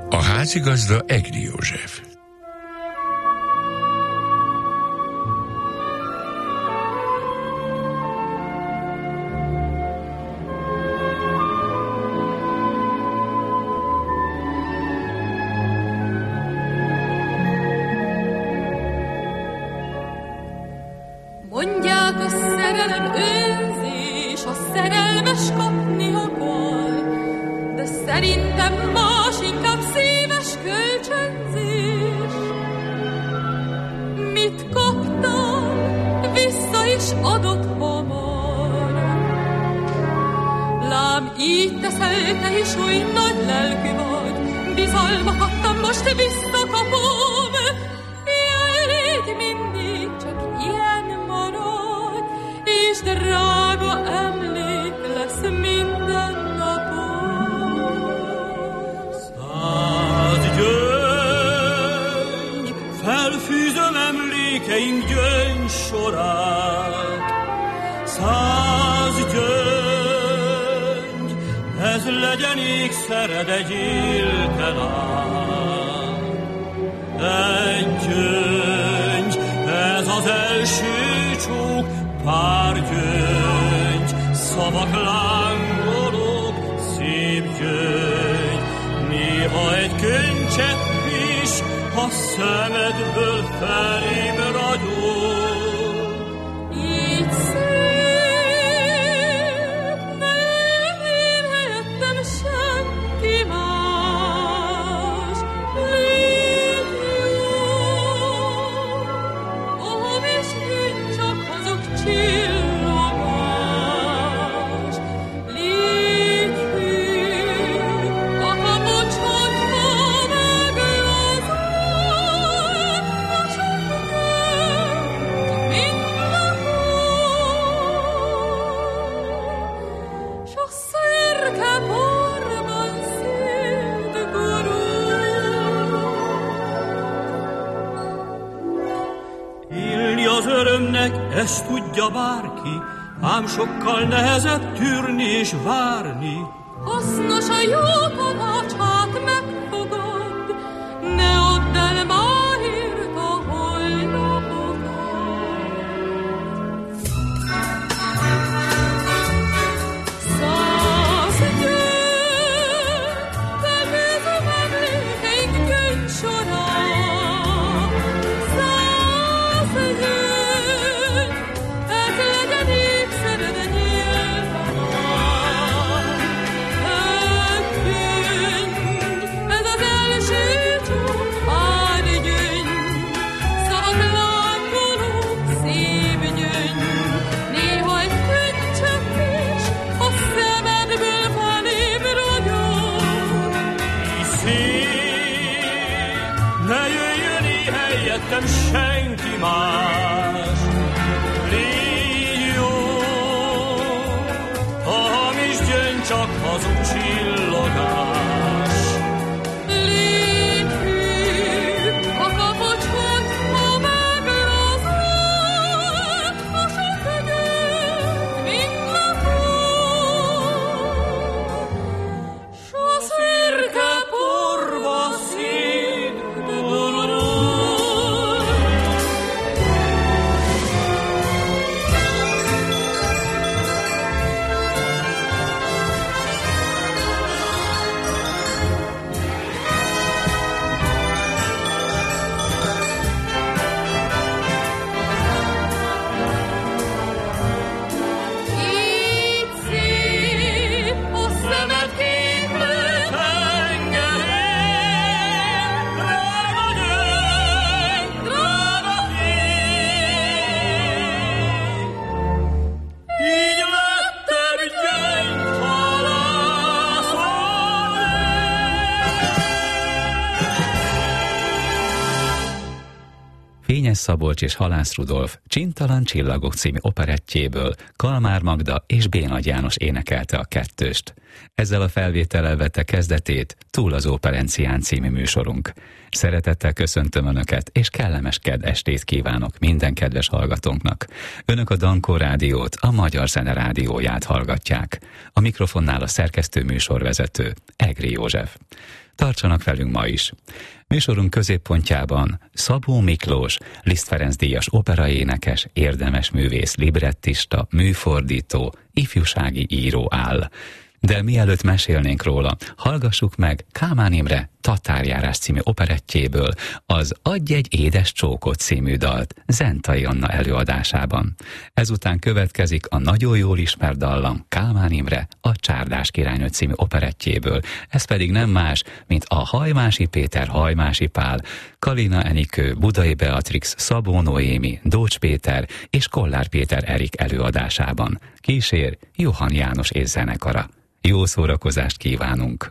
A házigazda Egri József. Mondják, a szerelem önzés, a szerelmes kapni akar, de szerintem más inkább szíves kölcsönzés. Mit kaptam, vissza is adott hamar. Lám, így teszel te is, oly nagy lelkű vagy, bizalmat adtam, most visszakapom. Jaj, mindig csak ilyen marad, és drága emlék lesz minden napon. Száz gyöngy, felfűzöm emlékeink gyöngy sorát. Száz gyöngy, ez legyen ékszered egy élten át. Egy gyöngy, ez az első csók, pár gyöngy, szavak lángolók, szép gyöngy. Néha egy könycsepp is a szemedből felém ragyog. Így szép, ne én helyettem senki más. Légy jó, és én csak azok csillogás. Légy hű, a kapocsodba meglazul, a sok gyöngy, mint napon, s a szürke borban szétgurul. Élni az örömnek, ezt tudja bárki, ám sokkal nehezebb tűrni és várni. Hasznos a jó tanács, hát megfogad, ne add el máért a holnapokat. Száz gyöngy, felfűzöm emlékeink gyöngy sorát. Száz gyöngy, ez legyen ékszered egy élten át. Egy gyöngy, ez az első csók, pár gyöngy, szavak lángolók, szép gyöngy. Néha egy könycsepp is a szemedből felém ragyog. Szép, ne jöjjön én helyettem senki más. Légy jó, a hamis gyöngy csak hazug csillogás. Légy hű, a kapocsod, ha meglazul, a sok gyöngy, mint napon, s a szürke porba szétgurul. Így szép a szemed képlő tengerén, drága gyöngy, drága fény. Így lettem gyöngyhalászon Fényes Szabolcs és Halász Rudolf Csintalan csillagok című operettjéből Kalmár Magda és Bénagy János énekelte a kettőst. Ezzel a felvétellel vette kezdetét Túl az Óperencián című műsorunk. Szeretettel köszöntöm Önöket, és kellemes kedd estét kívánok minden kedves hallgatónknak. Önök a Dankó Rádiót, a Magyar Zene Rádióját hallgatják. A mikrofonnál a szerkesztő műsorvezető, Egri József. Tartsanak velünk ma is! Műsorunk középpontjában Szabó Miklós, Liszt Ferenc díjas operaénekes, érdemes művész, librettista, műfordító, ifjúsági író áll. De mielőtt mesélnénk róla, hallgassuk meg Kálmán Imre Tatárjárás című operettjéből az Adj egy édes csókot című dalt Zentai Anna előadásában. Ezután következik a nagyon jól ismert dallam Kálmán Imre a Csárdás királynő című operettjéből. Ez pedig nem más, mint a Hajmási Péter, Hajmási Pál, Kalina Enikő, Budai Beatrix, Szabó Noémi, Dócs Péter és Kollár Péter Erik előadásában. Kísér Johann János és zenekara. Jó szórakozást kívánunk!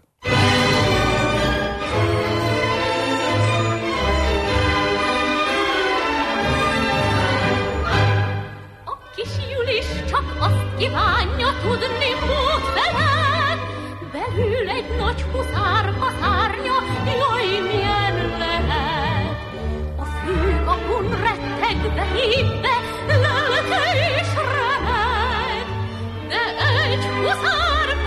A kis Julis csak azt kívánja tudni mód veled, belül egy nagy huszárka szárnya, jaj, milyen lehet. A főkapun rettegve hívve, lelke is remeg, de egy huszár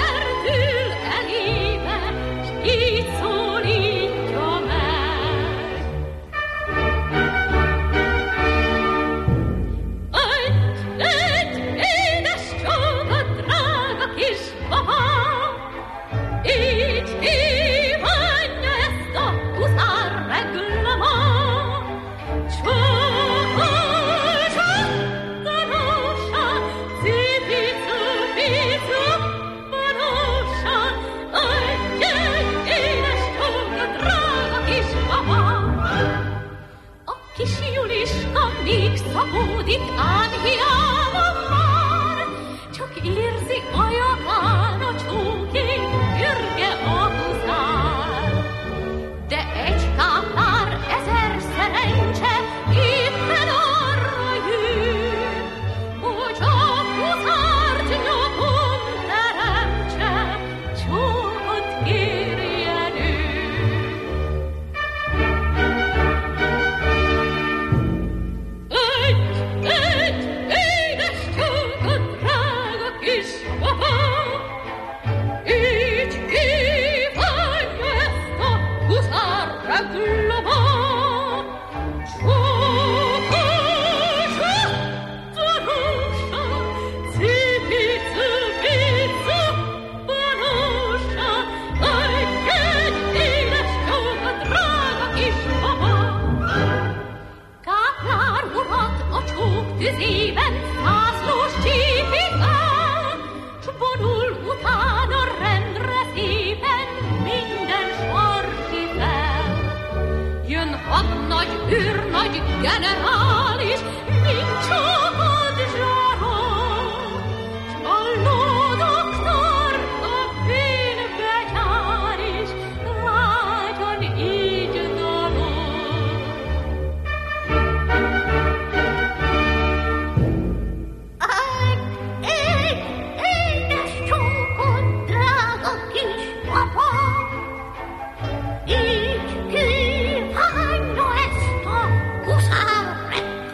szapódik ám hiába már, csak érzi ajagán a csókék ürge a huszár. De egy kápár ezer szerencse éppen arra jön, hogy a huszárt nyomon teremtse, csókot kérjen ő. Tüzében zászlós csípik el, s vonul utána rendre szépen minden sarsi fel. Jön hadnagy, őrnagy, generális, mint csókod zsarol, s a lódoktor, a fénybetyár is lágyan így dalol. Így kívánja ezt a huszár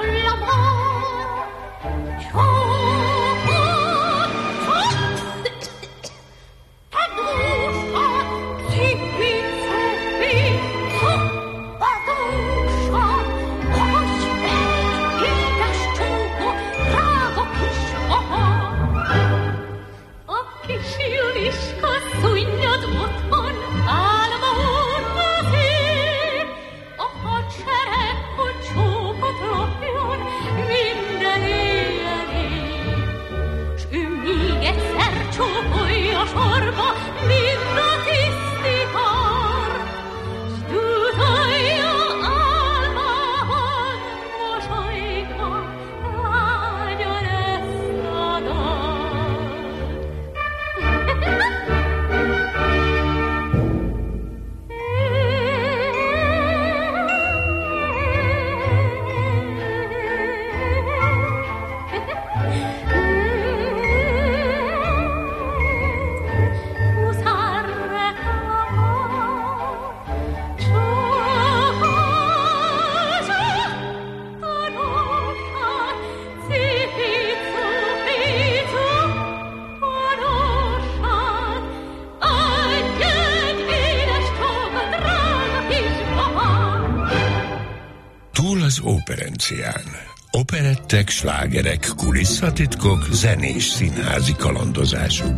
az Operencián. Operettek, slágerek, kulisszatitkok, zenés színházi kalandozások.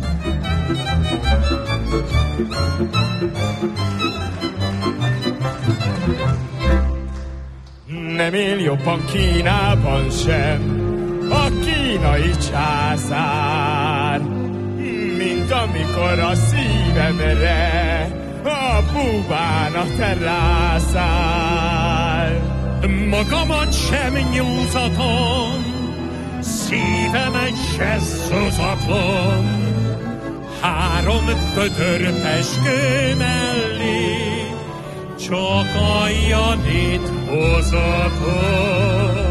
Nem él jobban Kínában sem a kínai császár, mint amikor a szívemre a búván a terrászár. Magamat sem nyúzatom, szívemet se szozatom, 3 födör peskő mellé csak a Janit hozatom.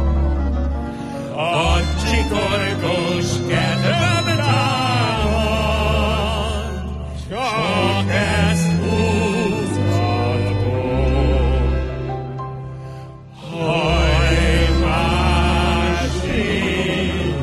A csikorgós kedvem támad, csak ezt húzhatom. Hajmásik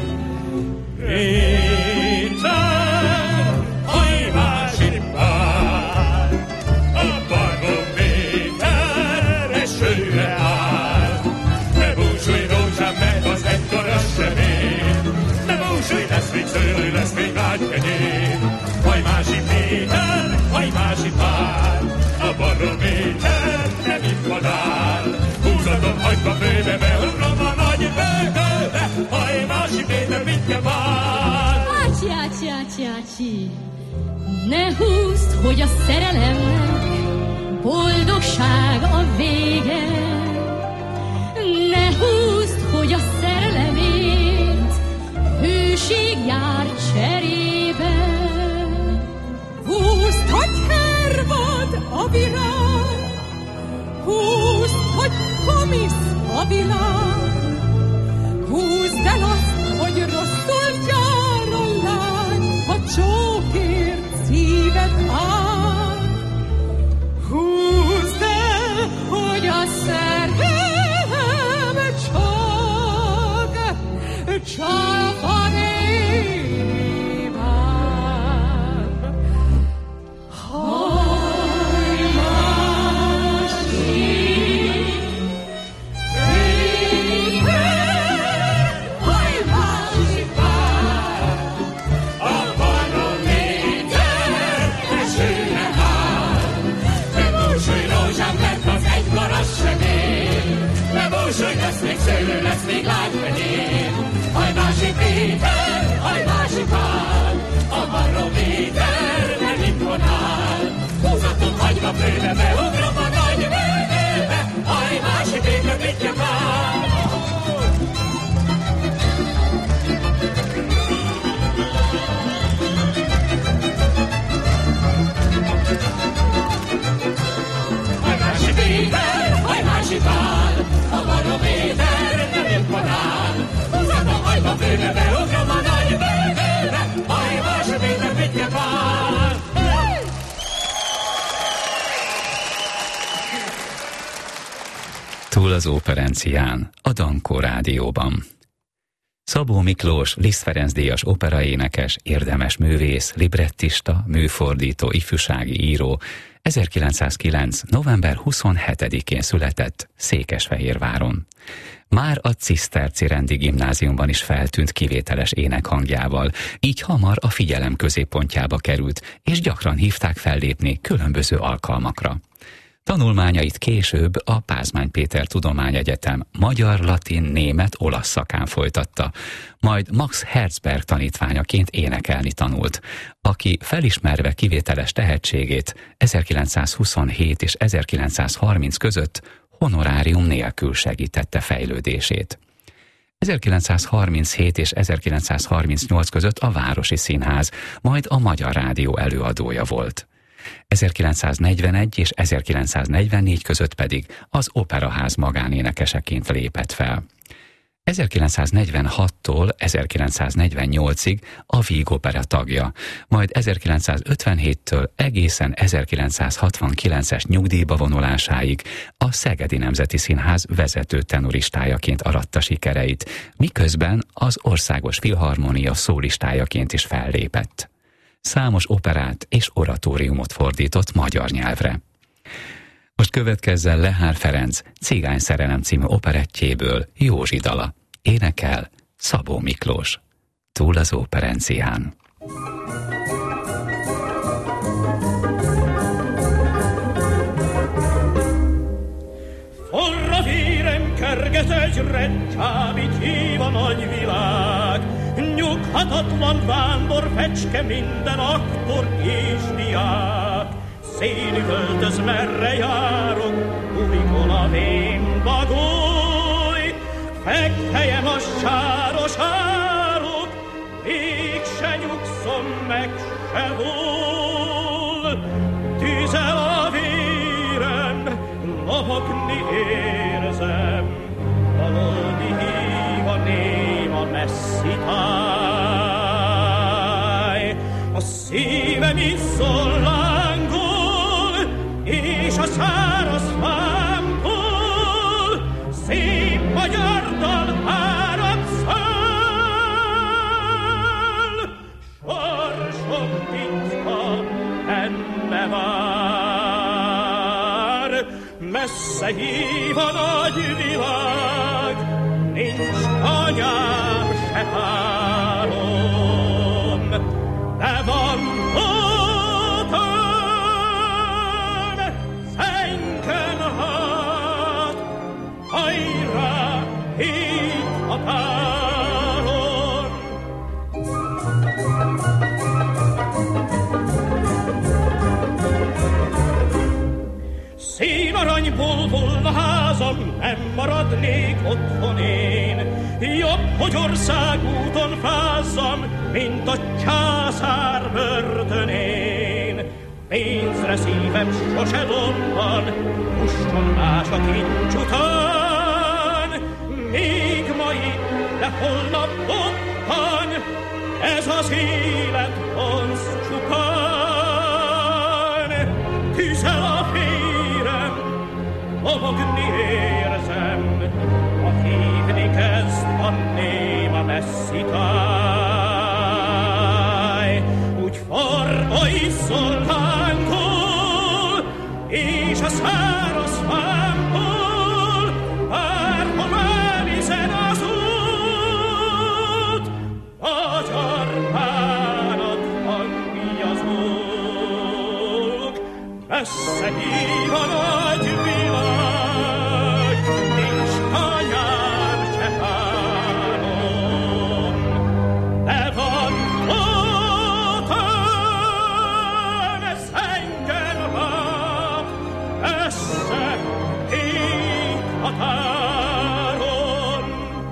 Péter, hajmásik pár, a barométer esőre áll. Ne búsulj rózsám, meg az ekkora semény, ne búsulj, lesz még szőlő, lesz még lágykenyér. Hajmásik Péter, hajmásik pár, a barométer nem itt van áll. Húzatom hagyba főbe, beugrom a nagy bőgőbe, hajmásik Péter mit vár. Ácsi, ácsi, ácsi, ácsi, ne húzd, hogy a szerelemnek boldogság a vége. Ne húzd, hogy a szerelemért hűség jár cserébe. Húzd, hogy hervad a virág, húzd, hogy komisz a világ. Húzd el azt, hogy rosszul jár a lány, ha csókért szíved áll. Húzd el, hogy a szerelem csak a néván. Lesz még szőlő, lesz még lágyfenyér. Hajmásik Péter, hajmásik pár, a barométer nem itt van áll. Húzatom hagyva főbe, beugrom a nagy bőgőbe, hajmásik Péter mit vár. Hajmásik Péter, hajmásik pár, a barométer nem itt van áll. Húzatom hagyva főbe, beugrom a nagy bőgőbe, hajmásik Péter mit vár. Túl az Operencián, a Dankó Rádióban. Szabó Miklós, Liszt Ferenc díjas operaénekes, érdemes művész, librettista, műfordító, ifjúsági író, 1909. november 27-én született Székesfehérváron. Már a Ciszterci Rendi Gimnáziumban is feltűnt kivételes énekhangjával, így hamar a figyelem középpontjába került, és gyakran hívták fellépni különböző alkalmakra. Tanulmányait később a Pázmány Péter Tudományegyetem magyar, latin, német, olasz szakán folytatta, majd Max Herzberg tanítványaként énekelni tanult, aki felismerve kivételes tehetségét 1927 és 1930 között honorárium nélkül segítette fejlődését. 1937 és 1938 között a Városi Színház, majd a Magyar Rádió előadója volt. 1941 és 1944 között pedig az Operaház magánénekeseként lépett fel. 1946-tól 1948-ig a Víg Opera tagja, majd 1957-től egészen 1969-es nyugdíjba vonulásáig a Szegedi Nemzeti Színház vezető tenoristájaként aratta sikereit, miközben az Országos Filharmónia szólistájaként is fellépett. Számos operát és oratóriumot fordított magyar nyelvre. Most most következzen Lehár Ferenc Cigány szerelem című operettjéből Józsi dala. Énekel Szabó Miklós. Túl az óperencián. Forra vérem kerget egyre, csábít hív a nagyvilág, nyughatatlan vándor fecske minden aktor és diák. Szénüvöltöz merre járok, bujkol a vén bagoly, fekhelyem a sáros árok, végse nyugszom meg sehol. Tüzel a vérem, lobogni érzem, valódi hív a néma messzi táj. A szívem izzol lángol, és a száraz fámból szép magyar dal árad szöl. Sorsom titka benne vár, messze hív a nagy világ, nincs anyám se párom, de van otthon, Szenkenhád, hajrá, híd határon. Színaranyból volna házam, nem maradnék otthon én. Jobb, hogy országúton fázzam, mint a császár börtönén. Pénzre szívem sose lomban, puston más a kincs után. Még ma itt, de holnap ottan, ez az élet vonz csupán. Tüzel a férem, lobogni érzem, a hívni kezd a néma messzi táj. Úgy forma izzol lángol, és a száraz fámból bárhová vizen az út, magyar bánat hangjazók. Messze hív a nagy világ, nincs anyám se párom, de van otthon Szenkenhád, messze hív határon.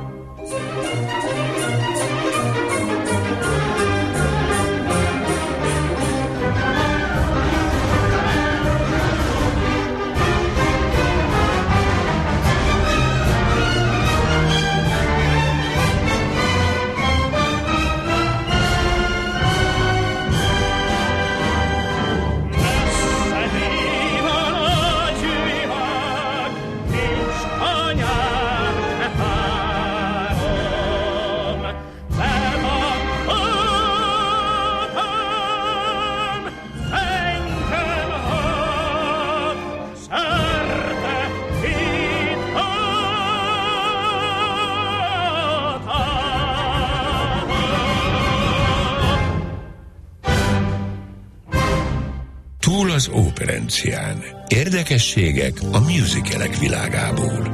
Túl az óperencián. Érdekességek a musicalek világából.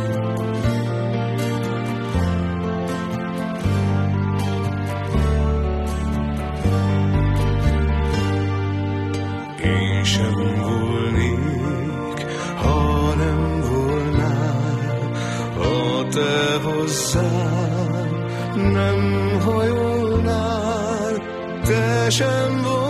Én sem volnék, ha nem volnál, ha te hozzám nem hajolnál, te sem volnál.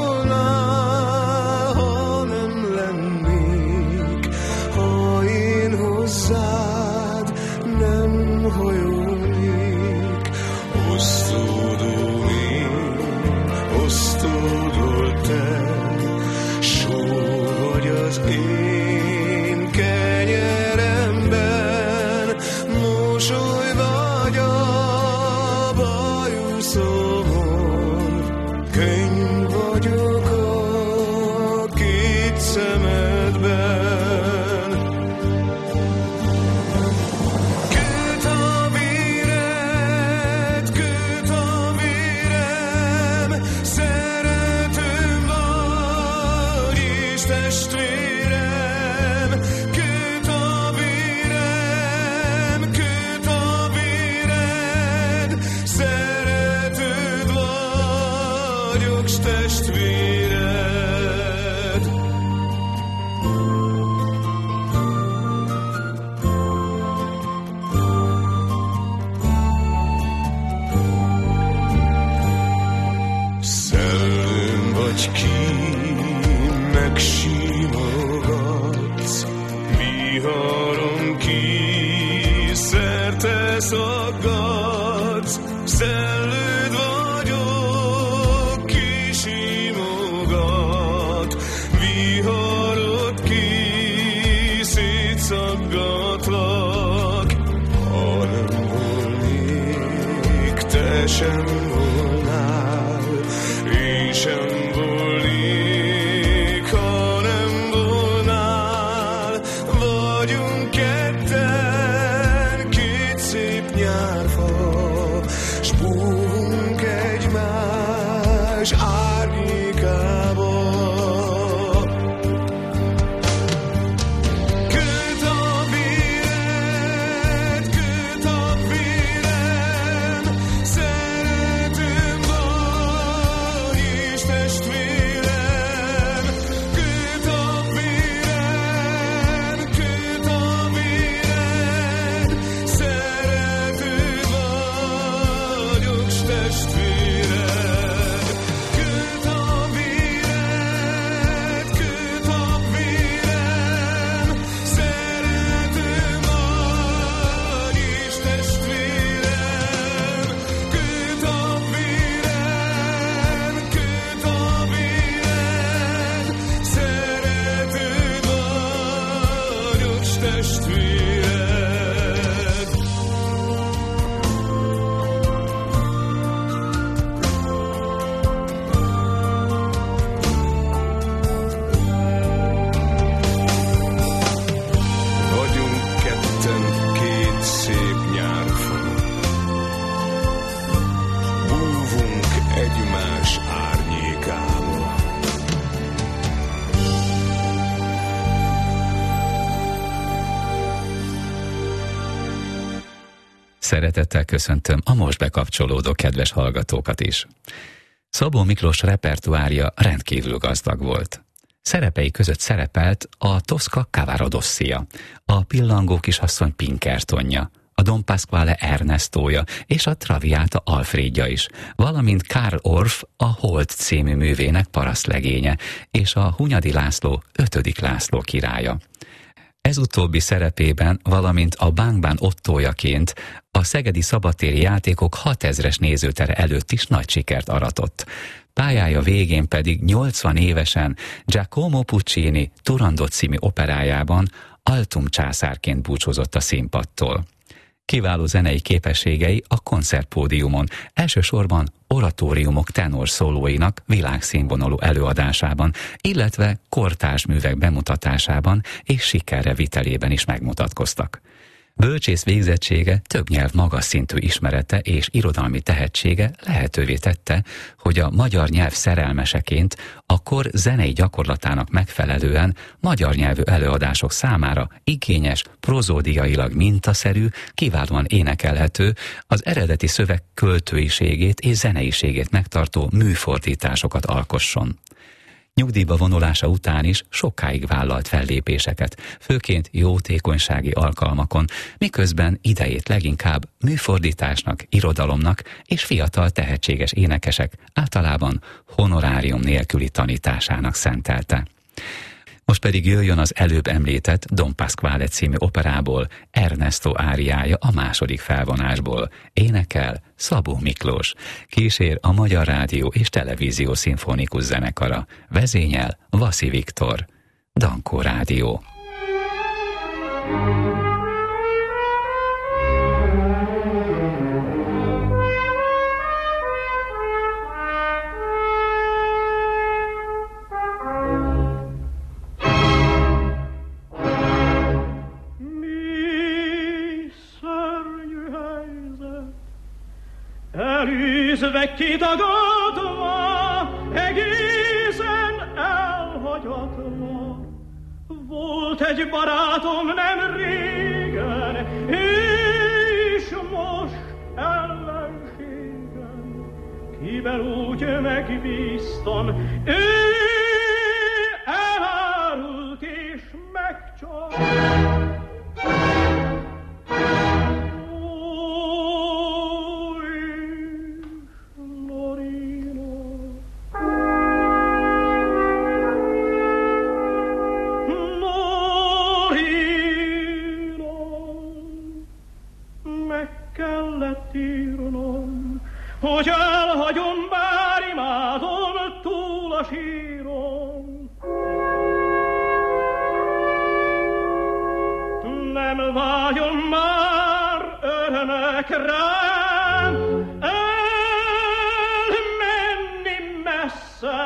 Könyv vagy viharon ki szerte szaggatsz, szellőd vagyok, kisimogat, viharod ki szétszaggatlak. Ha nem volnék, te sem volnál, én sem volnék, ha nem volnál. Vagyunk ketten, két szép nyárfa, s búvunk egymás árnyékába. Köt a véred, köt a vérem, szeretőm vagy és testvérem. Köt a véred, köt a véred, szeretőd vagyok s testvérem. Köt a véred, köt a vérem, szeretőm vagy és testvérem. Köt a véred, köt a véred, szeretőd vagyok s testvéred. Vagyunk ketten, két szép nyárfa, búvunk egymás árnyékába. Szeretettel köszöntöm a most bekapcsolódó kedves hallgatókat is. Szabó Miklós repertoárja rendkívül gazdag volt. Szerepei között szerepelt a Tosca Cavaradossia, a Pillangó kisasszony Pinkertonja, a Don Pasquale Ernestója és a Traviata Alfrédja is, valamint Karl Orff a Hold című művének parasztlegénye és a Hunyadi László 5. László királya. Ez utóbbi szerepében, valamint a Bánkbán Ottójaként a szegedi szabadtéri játékok 6000-es nézőtere előtt is nagy sikert aratott. Pályája végén pedig 80 évesen Giacomo Puccini Turandot című operájában altum császárként búcsúzott a színpadtól. Kiváló zenei képességei a koncertpódiumon, elsősorban oratóriumok tenor-szólóinak világszínvonalú előadásában, illetve kortárs művek bemutatásában és sikerre vitelében is megmutatkoztak. Bölcsész végzettsége, több nyelv magas szintű ismerete és irodalmi tehetsége lehetővé tette, hogy a magyar nyelv szerelmeseként a kor zenei gyakorlatának megfelelően magyar nyelvű előadások számára igényes, prozódiailag mintaszerű, kiválóan énekelhető, az eredeti szöveg költőiségét és zeneiségét megtartó műfordításokat alkosson. Nyugdíjba vonulása után is sokáig vállalt fellépéseket, főként jótékonysági alkalmakon, miközben idejét leginkább műfordításnak, irodalomnak és fiatal tehetséges énekesek általában honorárium nélküli tanításának szentelte. Most pedig jöjjön az előbb említett Don Pasquale című operából Ernesto áriája a második felvonásból. Énekel Szabó Miklós. Kísér a Magyar Rádió és Televízió Szimfonikus Zenekara. Vezényel Vaszi Viktor. Dankó Rádió. Elűzve kitagadva, egészen elhagyatva. Volt egy barátom nem régen, és most ellenségem. Kivel úgy megbíztam, ő elárult és megcsalt. nem váljon már örömökre, elmenni messze,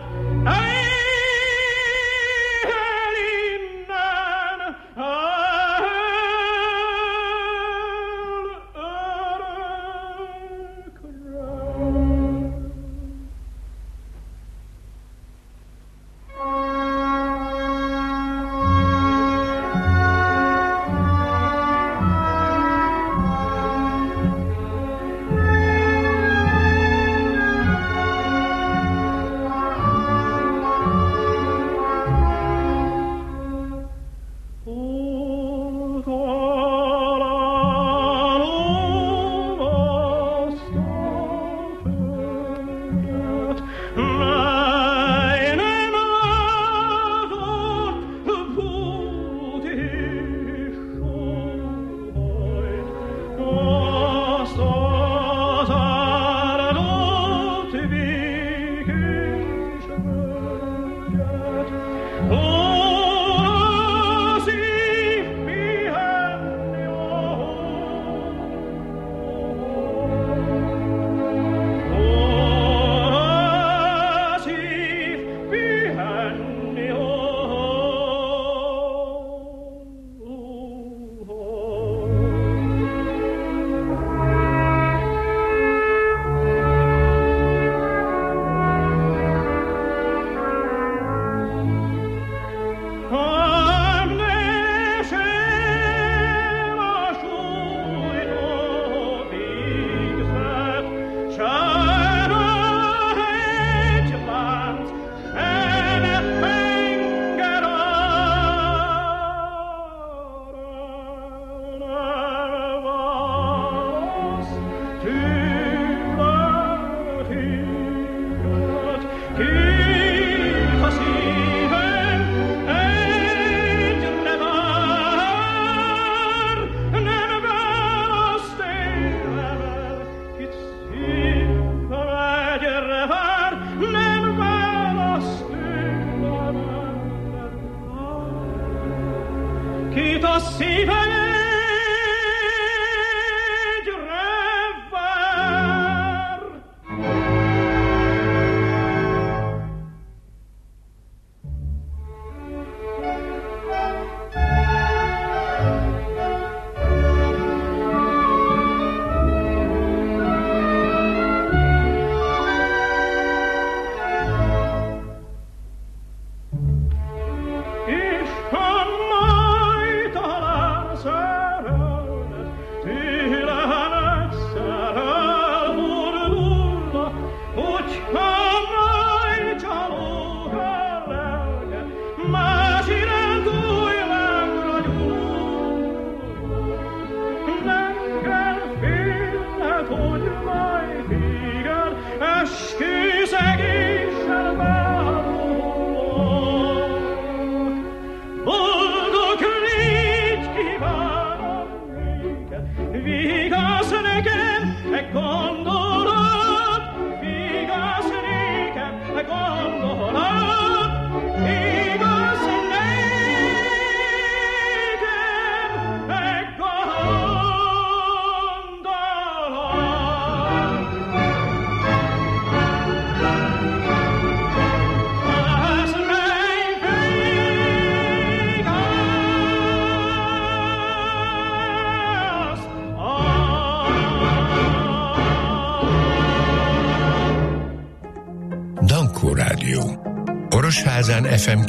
Orosházán FM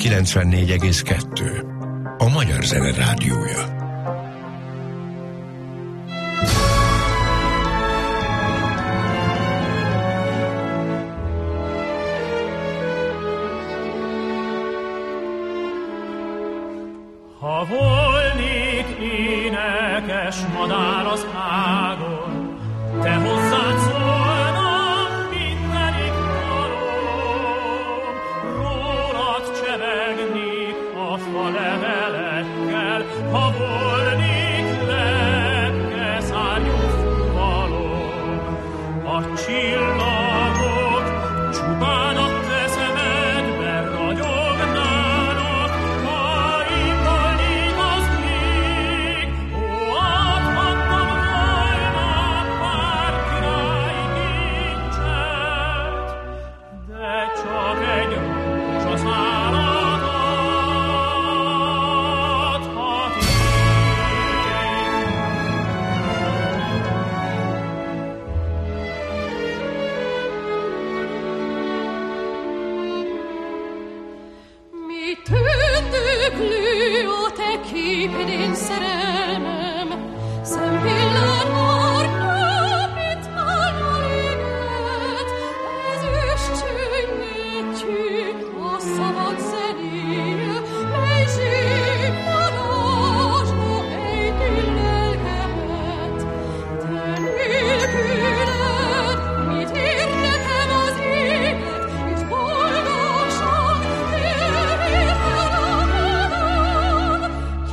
94,2. A Magyar Zene Rádiója. Ha volnék énekes madár az ágon, te hozzád szólnám mindenik dalom, rólad csevegnék a fa levelekkel, ha volnék lepke szárnyú fuvalom. A csillagok csupán a te szemedben ragyognának, ha indulnék az ég képed én szerelmem, szempillán már napit állal éget, ezüst csönnyítjű a szabad zenéje, mely zsík varázsna ejtül lelkemet. Te nélküled mit ér nekem az élet, és boldogság nélkül a világ,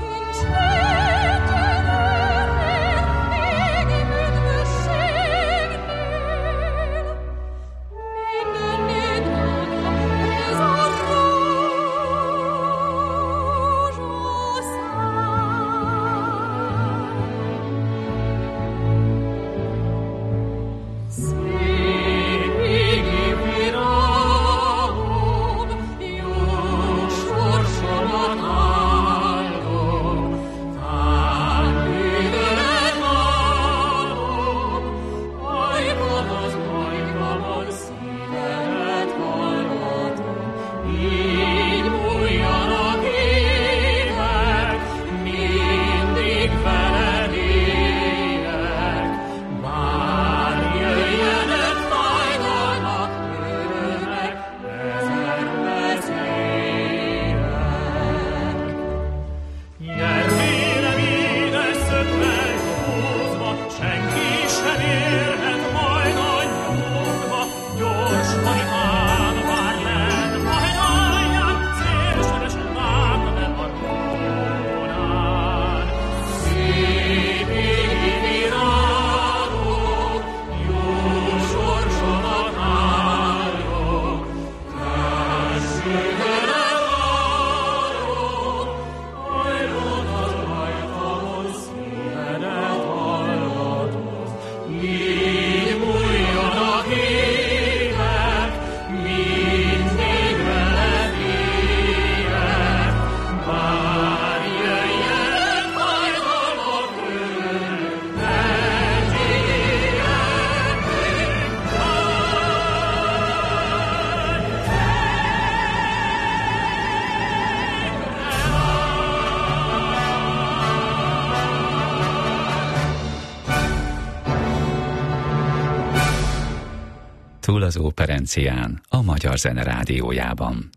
Túl az Óperencián, a Magyar Zene Rádiójában.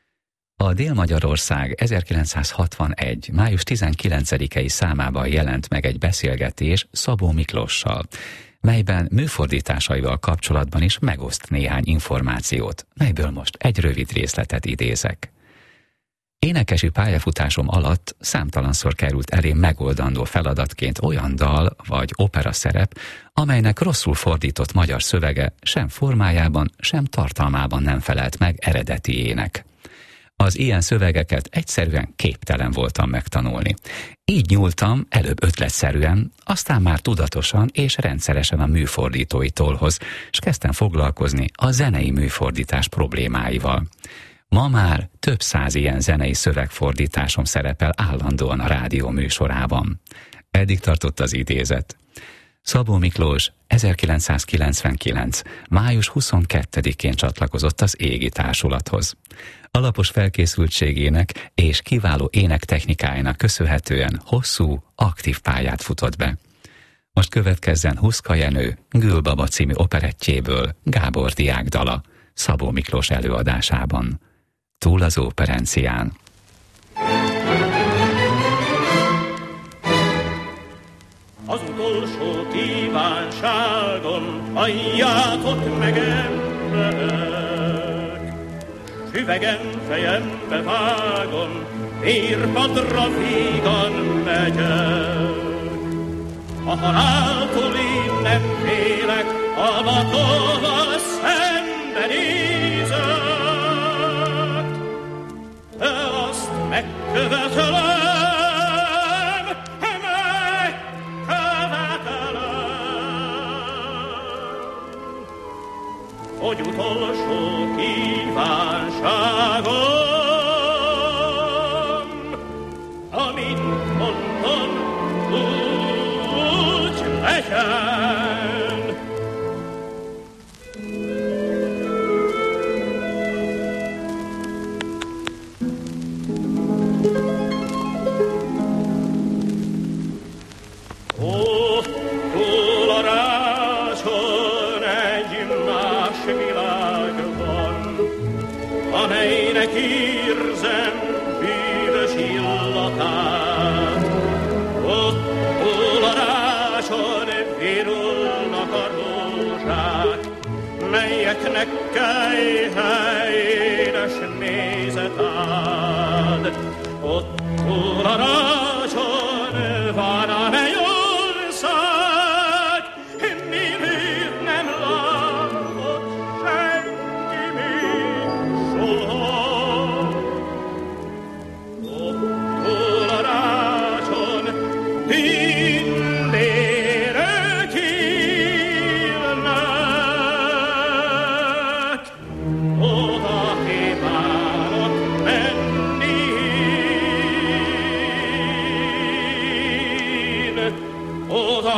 A Dél-Magyarország 1961. május 19-i számában jelent meg egy beszélgetés Szabó Miklóssal, melyben műfordításaival kapcsolatban is megoszt néhány információt, melyből most egy rövid részletet idézek. Énekesi pályafutásom alatt számtalanszor került elém megoldandó feladatként olyan dal vagy opera szerep, amelynek rosszul fordított magyar szövege sem formájában, sem tartalmában nem felelt meg eredetiének. Az ilyen szövegeket egyszerűen képtelen voltam megtanulni. Így nyúltam előbb ötletszerűen, aztán már tudatosan és rendszeresen a műfordítói tollhoz, és kezdtem foglalkozni a zenei műfordítás problémáival. Ma már több száz ilyen zenei szövegfordításom szerepel állandóan a rádió műsorában. Eddig tartott az idézet. Szabó Miklós 1999. május 22-én csatlakozott az Égi Társulathoz. Alapos felkészültségének és kiváló énektechnikájának köszönhetően hosszú, aktív pályát futott be. Most következzen Huszka Jenő Gülbaba című operettjéből Gábor diák dala Szabó Miklós előadásában. Túl az Óperencián. Az utolsó kívánságon halljátok meg emberek, süvegen fejembe vágom, vérpadra vígan megyek. A haláltól én nem félek, a vatóval szembenézek, de azt megkövetelem, hogy utolsó kívánságom, amint mondom, úgy legyen. nekkely édes nézetád. Ott túl a rácson van a mennyország, minőt nem látott senki még soha. Ott túl a rácson tündérök hívnak, oda kívánok menni én, oda.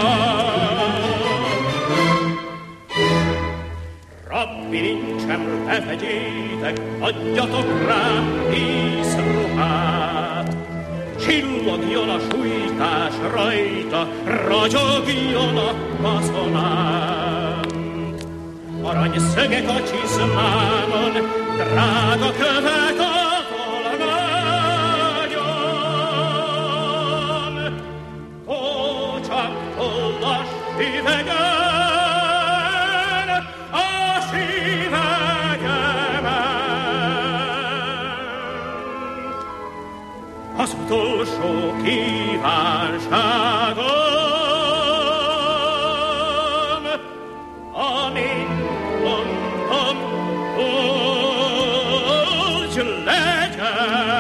Rabbi, nincsen, levegyétek, adjatok rám díszruhát. Csillogjon a sújtás rajta, ragyogjon a kaszonám. Aranyszögek a csizmámon, drága kövek a tolványon. Ó, csak tollas üvegen, a süvegemen. Az utolsó kívánságom, amint mondom, úgy legyen.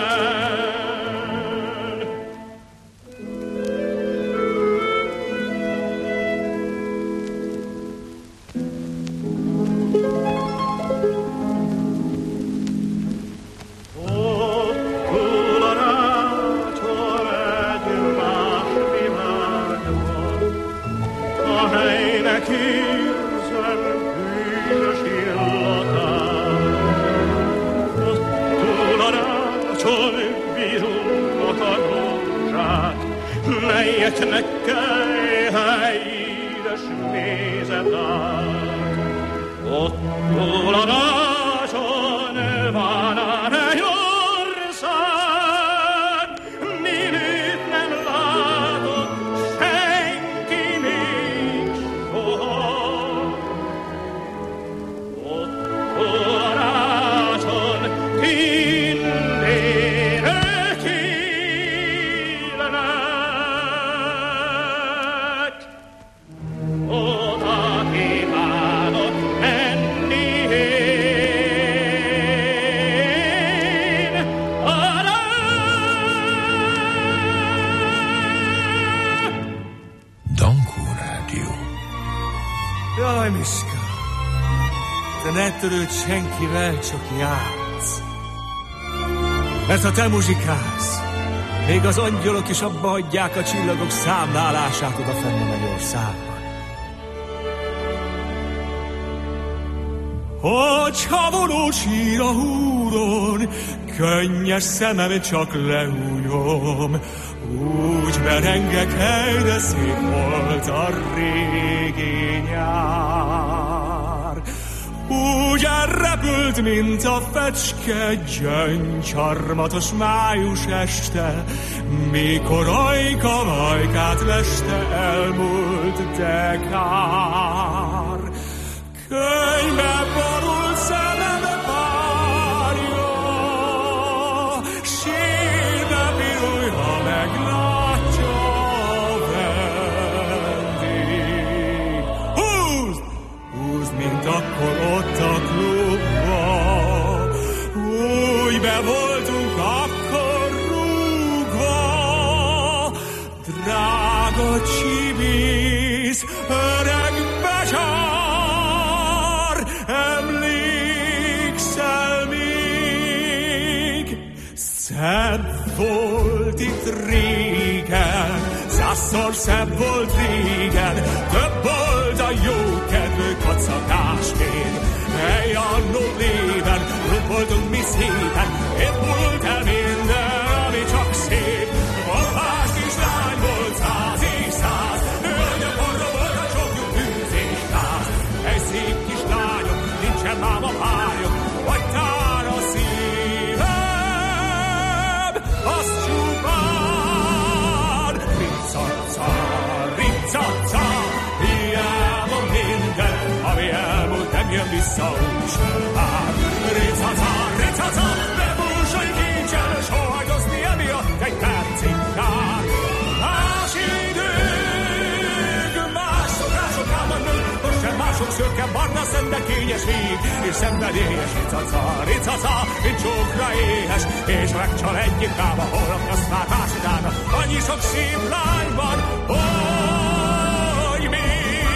Melyeknek kell édes nézetád. Ott túl a rácson van a mennyország, minőt nem látott senki még soha. Ott túl a rácson tündérök hívnak, oda kívánok menni én, oda. Dankó Rádió. Jaj, Miska, te ne törődj senkivel, csak játsz. Mert ha te muzsikálsz, még az angyalok is abba hagyják a csillagok számlálását odafenn a mennyországban. Hogyha vonó sír a húron, könnyes szemem csak lehújom. Úgy merengek hely, de szép volt a régi nyár. Úgy elrepült, mint a fecske, gyöngycsarmatos május este, mikor ajka majkát leste elmúlt dekár. Könyvbe borult szemem párja, sírbe pirulj, ha meglátja a vendég. Húzd! Húzd, mint akkor ott a klubba, úgy be voltunk akkor rúgva. Drága csibisz, öreg becsár, emlékszel még? Szebb volt itt régen, 100-szor szebb volt régen, több volt a jó kedvű kacagásként. Hely annó lében, rumpoltunk mi szépen, épp múlt el minden, ami csak szép. Valpás kislány volt 100 és 100, hölgyakorra volt a csokjuk tűz és gáz. Egy szép kislányok, nincsen máma párjuk, hagytál a szívem, azt csupán ricaca, ricaca. Hiába minden, ami elmúlt, nem jön vissza úgysem. szenvedélyes, ricaca, mint csókra éhes, és megcsal egyik kába, holnap azt már másodára. Annyi sok szép lány van, hogy még.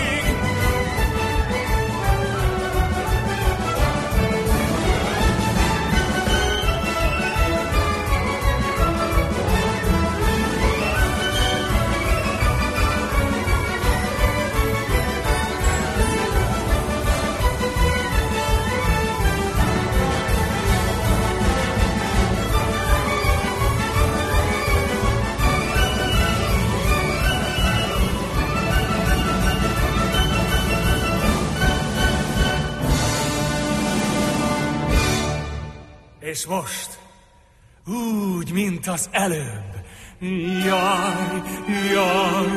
És most, úgy, mint az előbb, jaj, jaj,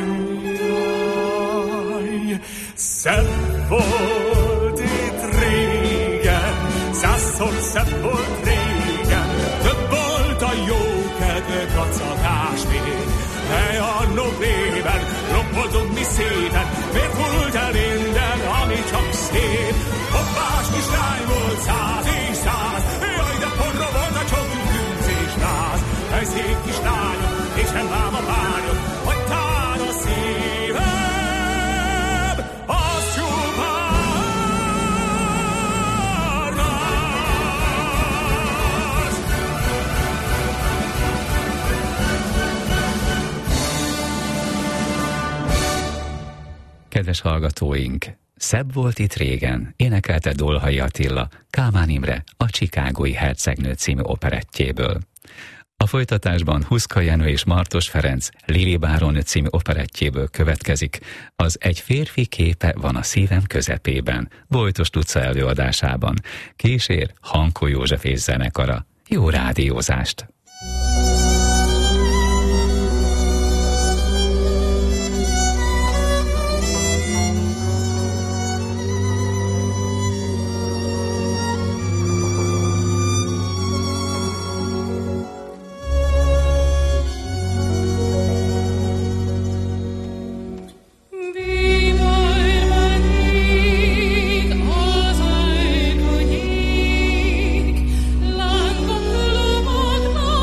jaj, szebb volt itt régen, 100-szor szebb volt régen, több volt a jókedv kacagás még, hely a noblében, roppoltunk mi szépen, miért múlt el minden, ami csak szép, hoppás kislány volt 100 és 100, porra volt a csokunk tűz és láz, hely szép kis lányok, és nem ám a párjuk, hogy tán a szívem, az csupán más. Kedves hallgatóink! Szebb volt itt régen, énekelte Dolhai Attila, Kálmán Imre a Chicagói hercegnő című operettjéből. A folytatásban Huszka Jenő és Martos Ferenc Lili bárónő című operettjéből következik az Egy férfi képe van a szívem közepében, Bojtos Tuca előadásában. Kísér Hankó József és zenekara. Jó rádiózást! Lángok lomognak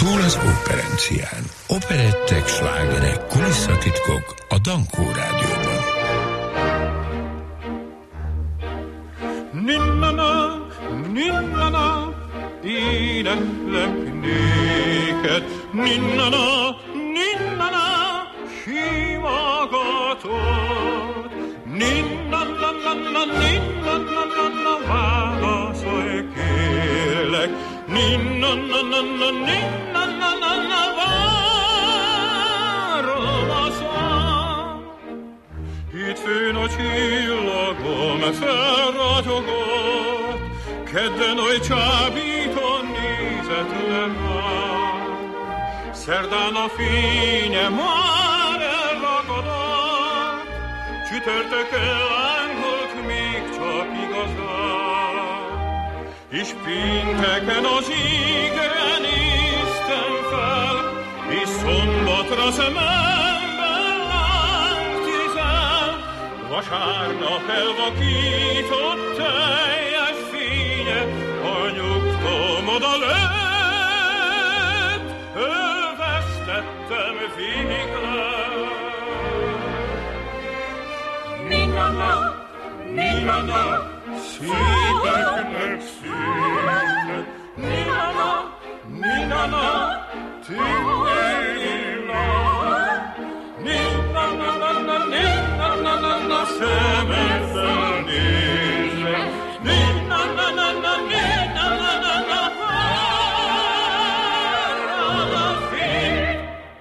Túl az operencián. Operettek, slágerek, kulisszatitkok a Dankó Rádióban. Ninnana, ninnana, éneklek néked. Ninnana, ninnana, simogatott. Ninnana, ninnana, válaszolj kérlek. Ninnana, ninnana, várom a szám. Itt főn a csillagom felragyogott, kedden oly csábítón nézett le már. Szerdán a fénye már elragadott, csütörtökön lángolt még csak igazán. És pénteken az égre néztem fel, és szombatra szememben lángtizel. Vasárnap elvakított teljes fénye, a nyugtom odalőtt, ölvesztettem végre. Ninnana, ninnana, szépeknek szépek. Ninnana, ninnana, tűnjél. Ninnana, ninnana, szemedben nézve. Ninnana, ninnana, várad a fény.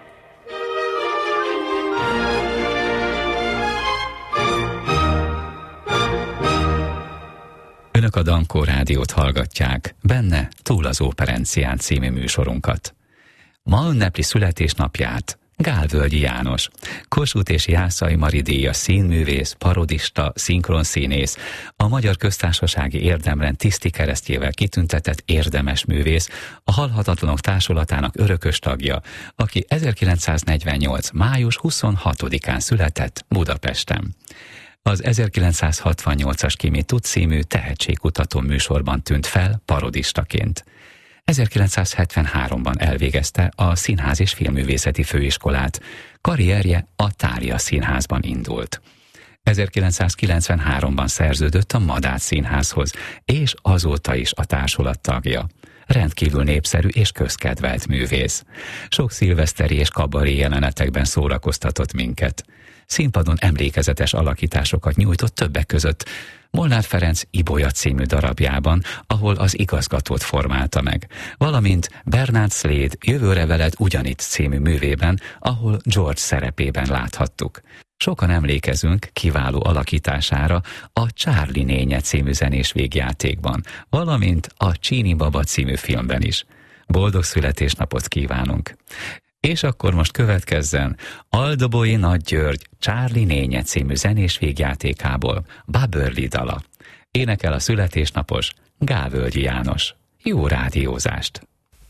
Önök a Dankó Rádiót hallgatják, benne Túl az operencián című műsorunkat. Ma ünnepli születésnapját Gálvölgyi János, Kossuth és Jászai Mari díjas színművész, parodista, szinkronszínész, a Magyar Köztársasági Érdemrend tiszti keresztjével kitüntetett érdemes művész, a Halhatatlanok Társulatának örökös tagja, aki 1948. május 26-án született Budapesten. Az 1968-as Kimi Tud című tehetségkutató műsorban tűnt fel parodistaként. 1973-ban elvégezte a Színház és Filmművészeti Főiskolát, karrierje a Thália Színházban indult. 1993-ban szerződött a Madách Színházhoz, és azóta is a társulat tagja. Rendkívül népszerű és közkedvelt művész. Sok szilveszteri és kabaré jelenetekben szórakoztatott minket. Színpadon emlékezetes alakításokat nyújtott többek között Molnár Ferenc Ibolya című darabjában, ahol az igazgatót formálta meg, valamint Bernard Slade Jövőre veled ugyanitt című művében, ahol George szerepében láthattuk. Sokan emlékezünk kiváló alakítására a Charlie nénye című zenés végjátékban, valamint a Csíni baba című filmben is. Boldog születésnapot kívánunk! És akkor most következzen Aldobói Nagy György Charlie nénye című zenés végjátékából Babörli dala. Énekel a születésnapos Gálvölgyi János. Jó rádiózást!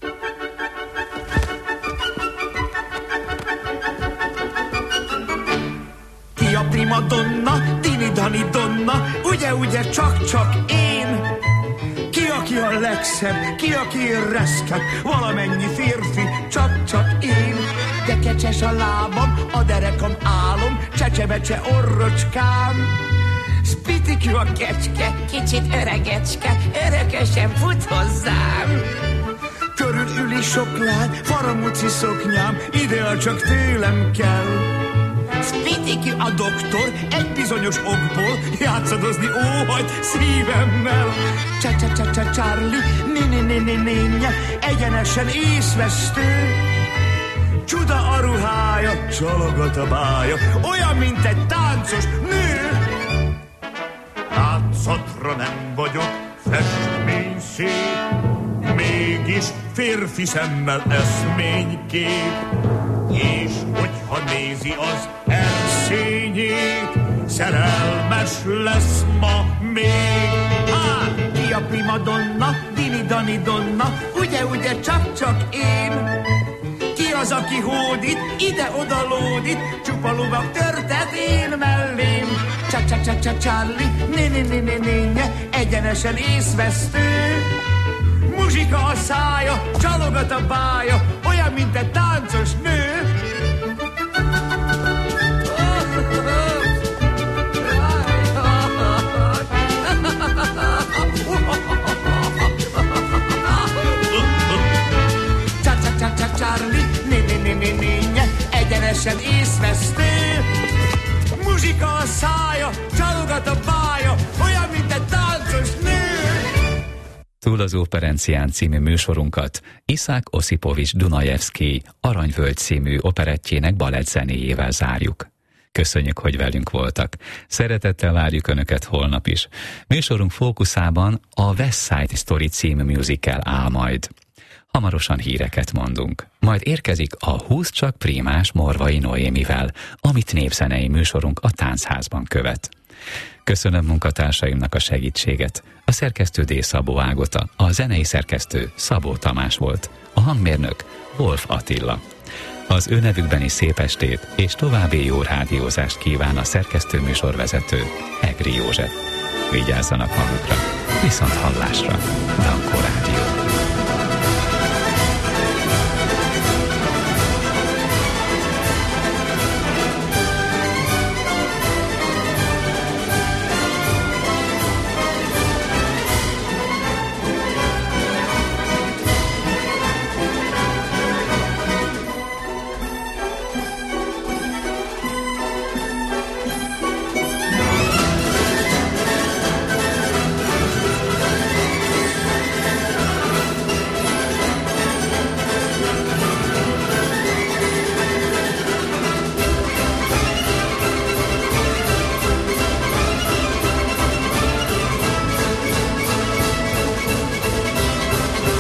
Ki a primadonna, dini-dani donna, ugye csak én? Ki, aki a legszebb, ki, aki reszkebb, valamennyi férfi, csak én. De kecses a lábam, a derekam álom, csecsebecse orrocskám. Spitikű a kecske, kicsit öregecske, örökösen fut hozzám. Körülüli sok lány, faramuci szoknyám, ideál csak tőlem kell. Spitikű a doktor, egy bizonyos okból játszadozni óhajt szívemmel. Charlie, nénye, egyenesen észvesztő. Csuda a ruhája, csalogat a bája, olyan, mint egy táncos nő. Látszatra nem vagyok festményszép, mégis férfi szemmel eszménykép. És hogyha nézi az erszényét, szerelmes lesz ma még. Ki a primadonna, dini-dani donna, ugye csak én? Ki az, aki hódít, ide-oda lódít, csupa lovag törtet én mellém? Charlie, nénye, egyenesen észvesztő. Muzsika a szája, csalogat a bája, mint egy táncos nő. Charlie, né, egyenesen észvesztő. Muzsika a szája, csalogat a bája, olyan, mint egy táncos nő. Túl az Operencián című műsorunkat Iszák Oszipovics Dunajevszkij Aranyvölgy című operettjének balettzenéjével zárjuk. Köszönjük, hogy velünk voltak. Szeretettel várjuk Önöket holnap is. Műsorunk fókuszában a West Side Story című musical áll majd. Hamarosan híreket mondunk. Majd érkezik a 20 csak prímás Morvai Noémivel, amit népzenei műsorunk a Táncházban követ. Köszönöm munkatársaimnak a segítséget. A szerkesztő D. Szabó Ágota, a zenei szerkesztő Szabó Tamás volt, a hangmérnök Wolf Attila. Az ő nevükben is szép estét és további jó rádiózást kíván a szerkesztő műsorvezető Egri József. Vigyázzanak magukra, viszont hallásra, Dankó